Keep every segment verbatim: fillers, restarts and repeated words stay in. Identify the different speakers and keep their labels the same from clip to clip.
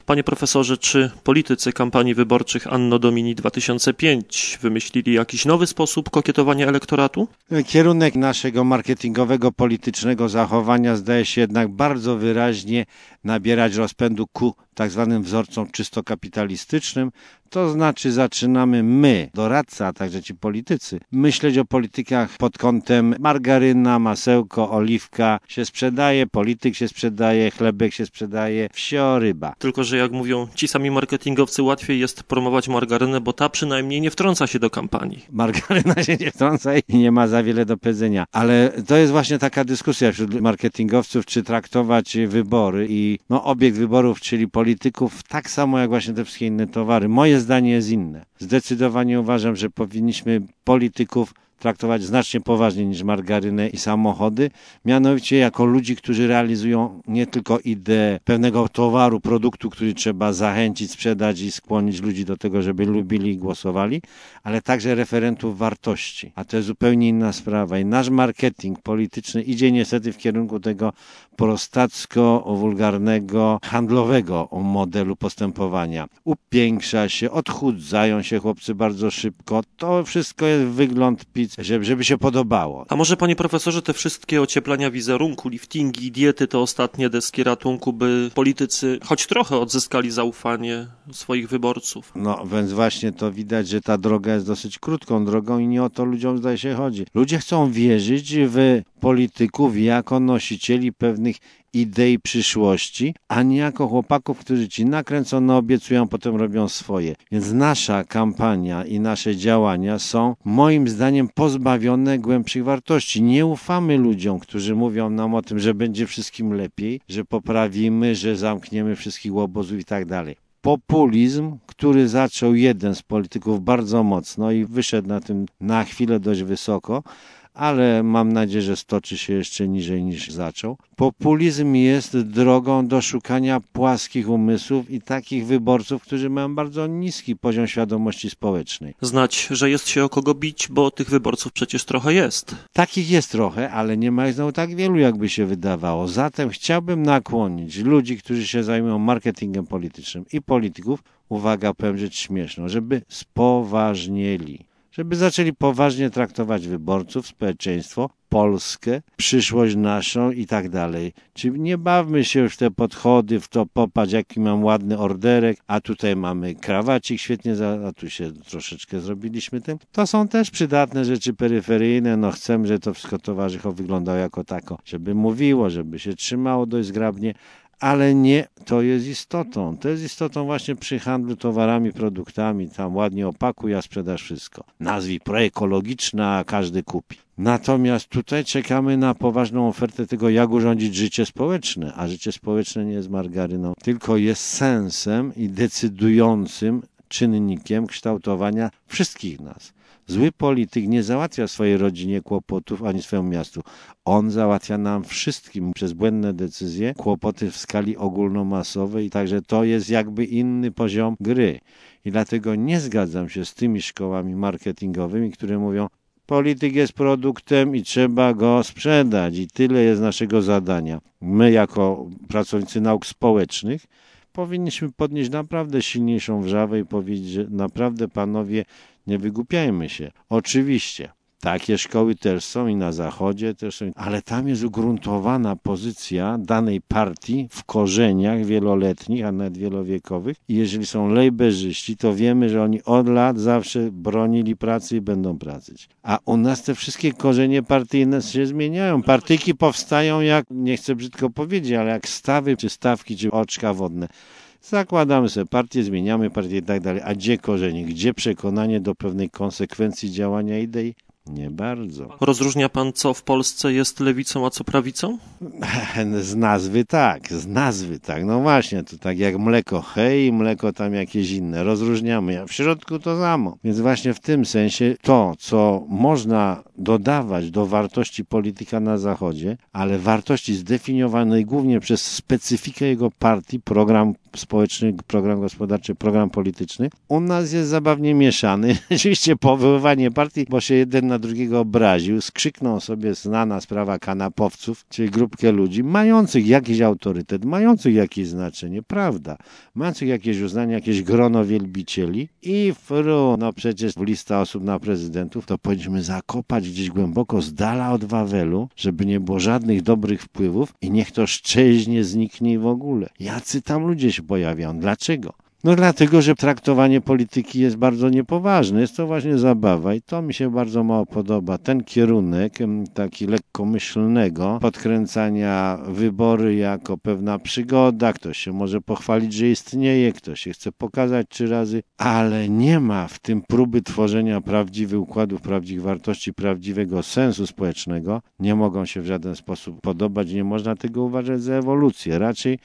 Speaker 1: Panie profesorze, czy politycy kampanii wyborczych Anno Domini dwa tysiące pięć wymyślili jakiś nowy sposób kokietowania elektoratu?
Speaker 2: Kierunek naszego marketingowego, politycznego zachowania zdaje się jednak bardzo wyraźnie nabierać rozpędu ku tak zwanym wzorcom czysto kapitalistycznym. To znaczy zaczynamy my, doradcy, a także ci politycy, myśleć o politykach pod kątem margaryna, masełko, oliwka się sprzedaje, polityk się sprzedaje, chlebek się sprzedaje, wsio, ryba.
Speaker 1: Tylko że jak mówią ci sami marketingowcy, łatwiej jest promować margarynę, bo ta przynajmniej nie wtrąca się do kampanii.
Speaker 2: Margaryna się nie wtrąca i nie ma za wiele do powiedzenia. Ale to jest właśnie taka dyskusja wśród marketingowców, czy traktować wybory i no, obiekt wyborów, czyli polityków, tak samo jak właśnie te wszystkie inne towary. Moje zdanie jest inne. Zdecydowanie uważam, że powinniśmy polityków traktować znacznie poważniej niż margarynę i samochody, mianowicie jako ludzi, którzy realizują nie tylko ideę pewnego towaru, produktu, który trzeba zachęcić, sprzedać i skłonić ludzi do tego, żeby lubili i głosowali, ale także referentów wartości. A to jest zupełnie inna sprawa i nasz marketing polityczny idzie niestety w kierunku tego prostacko-wulgarnego, handlowego modelu postępowania. Upiększa się, odchudzają się chłopcy bardzo szybko. To wszystko jest wygląd pic, żeby, żeby się podobało.
Speaker 1: A może, panie profesorze, te wszystkie ocieplania wizerunku, liftingi, diety, te ostatnie deski ratunku, by politycy choć trochę odzyskali zaufanie swoich wyborców?
Speaker 2: No, więc właśnie to widać, że ta droga jest dosyć krótką drogą i nie o to ludziom zdaje się chodzi. Ludzie chcą wierzyć w polityków jako nosicieli pewnych idei przyszłości, a nie jako chłopaków, którzy ci nakręcono obiecują, potem robią swoje. Więc nasza kampania i nasze działania są moim zdaniem pozbawione głębszych wartości. Nie ufamy ludziom, którzy mówią nam o tym, że będzie wszystkim lepiej, że poprawimy, że zamkniemy wszystkich łobozów i tak dalej. Populizm, który zaczął jeden z polityków bardzo mocno i wyszedł na tym na chwilę dość wysoko, ale mam nadzieję, że stoczy się jeszcze niżej niż zaczął. Populizm jest drogą do szukania płaskich umysłów i takich wyborców, którzy mają bardzo niski poziom świadomości społecznej.
Speaker 1: Znać, że jest się o kogo bić, bo tych wyborców przecież trochę jest.
Speaker 2: Takich jest trochę, ale nie ma ich znowu tak wielu, jakby się wydawało. Zatem chciałbym nakłonić ludzi, którzy się zajmują marketingiem politycznym i polityków, uwaga, powiem rzecz śmieszną, żeby spoważnieli. Żeby zaczęli poważnie traktować wyborców, społeczeństwo, Polskę, przyszłość naszą i tak dalej. Czyli nie bawmy się już w te podchody, w to popatrz, jaki mam ładny orderek, a tutaj mamy krawacik świetnie, a tu się troszeczkę zrobiliśmy tym. To są też przydatne rzeczy peryferyjne, no chcemy, żeby to wszystko towarzycho wyglądało jako tako, żeby mówiło, żeby się trzymało dość zgrabnie, ale nie to jest istotą. To jest istotą właśnie przy handlu towarami, produktami. Tam ładnie opakuj, a sprzedasz wszystko. Nazwij proekologiczna, a każdy kupi. Natomiast tutaj czekamy na poważną ofertę tego, jak urządzić życie społeczne. A życie społeczne nie jest margaryną, tylko jest sensem i decydującym czynnikiem kształtowania wszystkich nas. Zły polityk nie załatwia swojej rodzinie kłopotów ani swojemu miastu. On załatwia nam wszystkim przez błędne decyzje kłopoty w skali ogólnomasowej i także to jest jakby inny poziom gry. I dlatego nie zgadzam się z tymi szkołami marketingowymi, które mówią, polityk jest produktem i trzeba go sprzedać i tyle jest naszego zadania. My jako pracownicy nauk społecznych powinniśmy podnieść naprawdę silniejszą wrzawę i powiedzieć, że naprawdę panowie, nie wygłupiajmy się. Oczywiście, takie szkoły też są i na zachodzie też są, ale tam jest ugruntowana pozycja danej partii w korzeniach wieloletnich, a nawet wielowiekowych. I jeżeli są lejberzyści, to wiemy, że oni od lat zawsze bronili pracy i będą pracyć. A u nas te wszystkie korzenie partyjne się zmieniają. Partyjki powstają jak, nie chcę brzydko powiedzieć, ale jak stawy, czy stawki, czy oczka wodne. Zakładamy sobie partię, zmieniamy partię i tak dalej. A gdzie korzenie? Gdzie przekonanie do pewnej konsekwencji działania idei? Nie bardzo.
Speaker 1: Rozróżnia pan, co w Polsce jest lewicą, a co prawicą?
Speaker 2: Z nazwy tak, z nazwy tak. No właśnie, to tak jak mleko hej, mleko tam jakieś inne. Rozróżniamy, a w środku to samo. Więc właśnie w tym sensie to, co można dodawać do wartości polityka na Zachodzie, ale wartości zdefiniowanej głównie przez specyfikę jego partii, program społeczny, program gospodarczy, program polityczny. U nas jest zabawnie mieszany. Rzeczywiście powoływanie partii, bo się jeden na drugiego obraził, skrzyknął sobie znana sprawa kanapowców, czyli grupkę ludzi mających jakiś autorytet, mających jakieś znaczenie, prawda, mających jakieś uznanie, jakieś grono wielbicieli i fru, no przecież lista osób na prezydentów, to powinniśmy zakopać gdzieś głęboko z dala od Wawelu, żeby nie było żadnych dobrych wpływów i niech to szczęźnie zniknie w ogóle. Jacy tam ludzie się pojawiają? Dlaczego? No dlatego, że traktowanie polityki jest bardzo niepoważne. Jest to właśnie zabawa i to mi się bardzo mało podoba. Ten kierunek taki lekkomyślnego podkręcania wybory jako pewna przygoda. Ktoś się może pochwalić, że istnieje, ktoś się chce pokazać trzy razy, ale nie ma w tym próby tworzenia prawdziwych układów, prawdziwych wartości, prawdziwego sensu społecznego. Nie mogą się w żaden sposób podobać. Nie można tego uważać za ewolucję. Raczej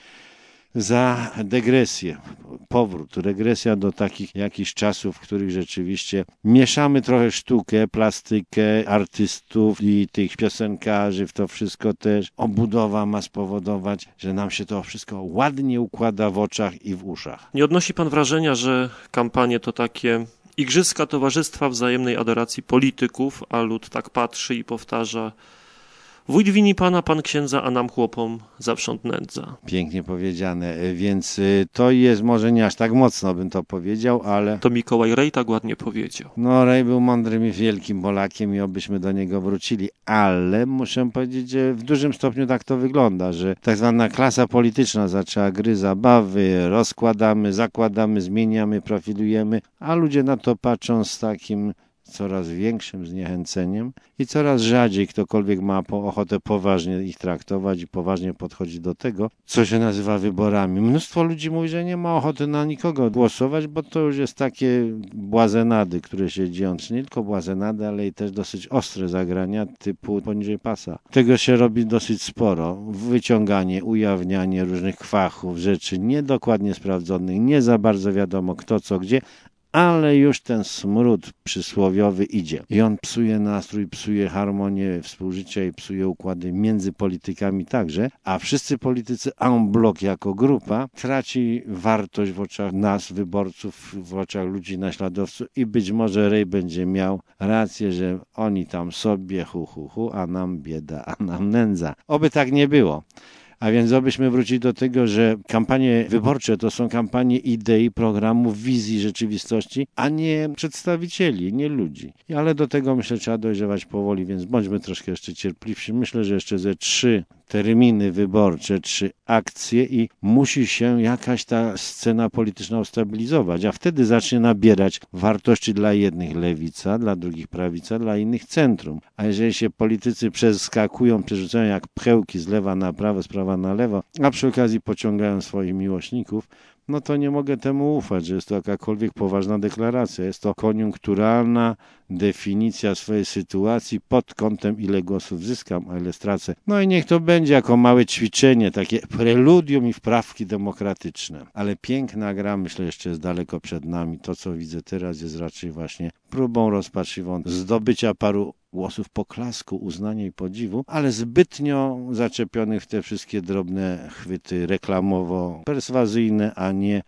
Speaker 2: za degresję, powrót, regresja do takich jakichś czasów, w których rzeczywiście mieszamy trochę sztukę, plastykę, artystów i tych piosenkarzy w to wszystko też. Obudowa ma spowodować, że nam się to wszystko ładnie układa w oczach i w uszach.
Speaker 1: Nie odnosi pan wrażenia, że kampanie to takie igrzyska towarzystwa wzajemnej adoracji polityków, a lud tak patrzy i powtarza: wójt wini pana, pan księdza, a nam chłopom zaprząt nędza.
Speaker 2: Pięknie powiedziane, więc to jest może nie aż tak mocno bym to powiedział, ale...
Speaker 1: To Mikołaj Rej tak ładnie powiedział.
Speaker 2: No Rej był mądrym i wielkim Polakiem i obyśmy do niego wrócili, ale muszę powiedzieć, że w dużym stopniu tak to wygląda, że tak zwana klasa polityczna zaczęła gry, zabawy, rozkładamy, zakładamy, zmieniamy, profilujemy, a ludzie na to patrzą z takim coraz większym zniechęceniem i coraz rzadziej ktokolwiek ma ochotę poważnie ich traktować i poważnie podchodzić do tego, co się nazywa wyborami. Mnóstwo ludzi mówi, że nie ma ochoty na nikogo głosować, bo to już jest takie błazenady, które się dzieją, czy nie tylko błazenady, ale i też dosyć ostre zagrania typu poniżej pasa. Tego się robi dosyć sporo. Wyciąganie, ujawnianie różnych kwachów, rzeczy niedokładnie sprawdzonych, nie za bardzo wiadomo kto, co, gdzie, ale już ten smród przysłowiowy idzie. I on psuje nastrój, psuje harmonię współżycia i psuje układy między politykami także, a wszyscy politycy en bloc jako grupa traci wartość w oczach nas, wyborców, w oczach ludzi naśladowców i być może Rej będzie miał rację, że oni tam sobie hu, hu, hu, a nam bieda, a nam nędza. Oby tak nie było. A więc obyśmy wrócili do tego, że kampanie wyborcze to są kampanie idei, programów, wizji rzeczywistości, a nie przedstawicieli, nie ludzi. Ale do tego myślę trzeba dojrzewać powoli, więc bądźmy troszkę jeszcze cierpliwsi. Myślę, że jeszcze ze trzy terminy wyborcze, trzy akcje i musi się jakaś ta scena polityczna ustabilizować, a wtedy zacznie nabierać wartości dla jednych lewica, dla drugich prawica, dla innych centrum. A jeżeli się politycy przeskakują, przerzucają jak pchełki z lewa na prawo, z prawa na lewo, a przy okazji pociągają swoich miłośników, no to nie mogę temu ufać, że jest to jakakolwiek poważna deklaracja. Jest to koniunkturalna definicja swojej sytuacji pod kątem ile głosów zyskam, a ile stracę. No i niech to będzie jako małe ćwiczenie, takie preludium i wprawki demokratyczne. Ale piękna gra, myślę, jeszcze jest daleko przed nami. To, co widzę teraz, jest raczej właśnie próbą rozpaczliwą zdobycia paru głosów poklasku, uznania i podziwu, ale zbytnio zaczepionych w te wszystkie drobne chwyty reklamowo-perswazyjne, a nie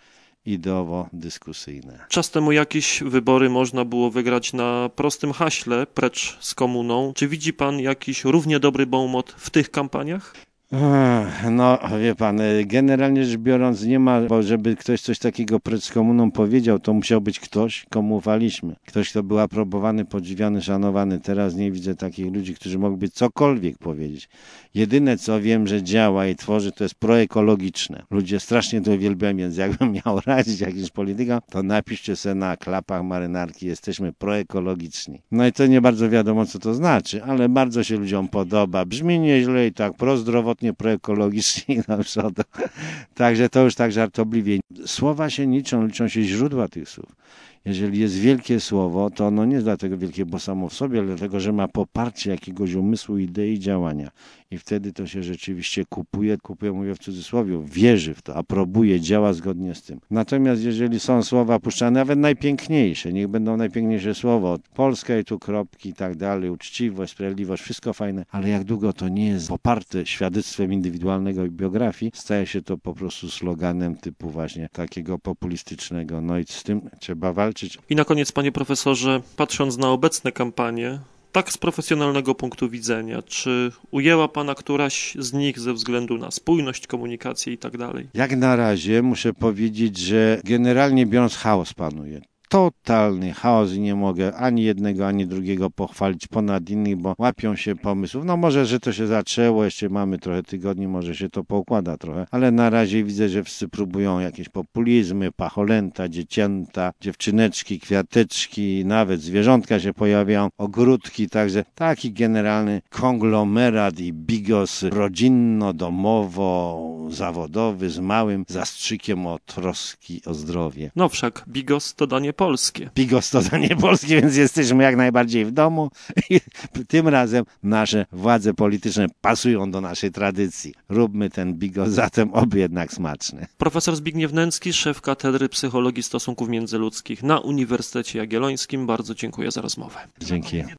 Speaker 2: ideowo-dyskusyjne.
Speaker 1: Czas temu jakieś wybory można było wygrać na prostym haśle, precz z komuną. Czy widzi pan jakiś równie dobry bonmot w tych kampaniach?
Speaker 2: No, wie pan, generalnie rzecz biorąc nie ma, bo żeby ktoś coś takiego precz z komuną powiedział, to musiał być ktoś, komu ufaliśmy. Ktoś, kto był aprobowany, podziwiany, szanowany. Teraz nie widzę takich ludzi, którzy mogliby cokolwiek powiedzieć. Jedyne, co wiem, że działa i tworzy, to jest proekologiczne. Ludzie strasznie to uwielbiają, więc jakbym miał radzić jakimś politykom, to napiszcie sobie na klapach marynarki, jesteśmy proekologiczni. No i to nie bardzo wiadomo, co to znaczy, ale bardzo się ludziom podoba. Brzmi nieźle i tak prozdrowotnie, proekologicznie na przodu. Także to już tak żartobliwie. Słowa się liczą, liczą się źródła tych słów. Jeżeli jest wielkie słowo, to ono nie jest dlatego wielkie, bo samo w sobie, ale dlatego, że ma poparcie jakiegoś umysłu, idei, działania. I wtedy to się rzeczywiście kupuje, kupuje, mówię w cudzysłowie, wierzy w to, aprobuje, działa zgodnie z tym. Natomiast jeżeli są słowa puszczane, nawet najpiękniejsze, niech będą najpiękniejsze słowa, Polska i tu kropki i tak dalej, uczciwość, sprawiedliwość, wszystko fajne, ale jak długo to nie jest poparte świadectwem indywidualnego i biografii, staje się to po prostu sloganem typu właśnie takiego populistycznego. No i z tym trzeba walczyć.
Speaker 1: I na koniec, panie profesorze, patrząc na obecne kampanie, tak z profesjonalnego punktu widzenia, czy ujęła pana któraś z nich ze względu na spójność, komunikację i tak dalej?
Speaker 2: Jak na razie muszę powiedzieć, że generalnie biorąc chaos panuje. Totalny chaos i nie mogę ani jednego, ani drugiego pochwalić ponad innych, bo łapią się pomysłów. No może, że to się zaczęło, jeszcze mamy trochę tygodni, może się to poukłada trochę, ale na razie widzę, że wszyscy próbują jakieś populizmy, pacholęta, dziecięta, dziewczyneczki, kwiateczki, nawet zwierzątka się pojawiają, ogródki, także taki generalny konglomerat i bigos rodzinno-domowo-zawodowy z małym zastrzykiem o troski o zdrowie.
Speaker 1: No wszak bigos to danie polskie.
Speaker 2: Bigos to danie polskie, więc jesteśmy jak najbardziej w domu i tym razem nasze władze polityczne pasują do naszej tradycji. Róbmy ten bigos, zatem oby jednak smaczny.
Speaker 1: Profesor Zbigniew Nęcki, szef Katedry Psychologii Stosunków Międzyludzkich na Uniwersytecie Jagiellońskim. Bardzo dziękuję za rozmowę.
Speaker 2: Dzięki.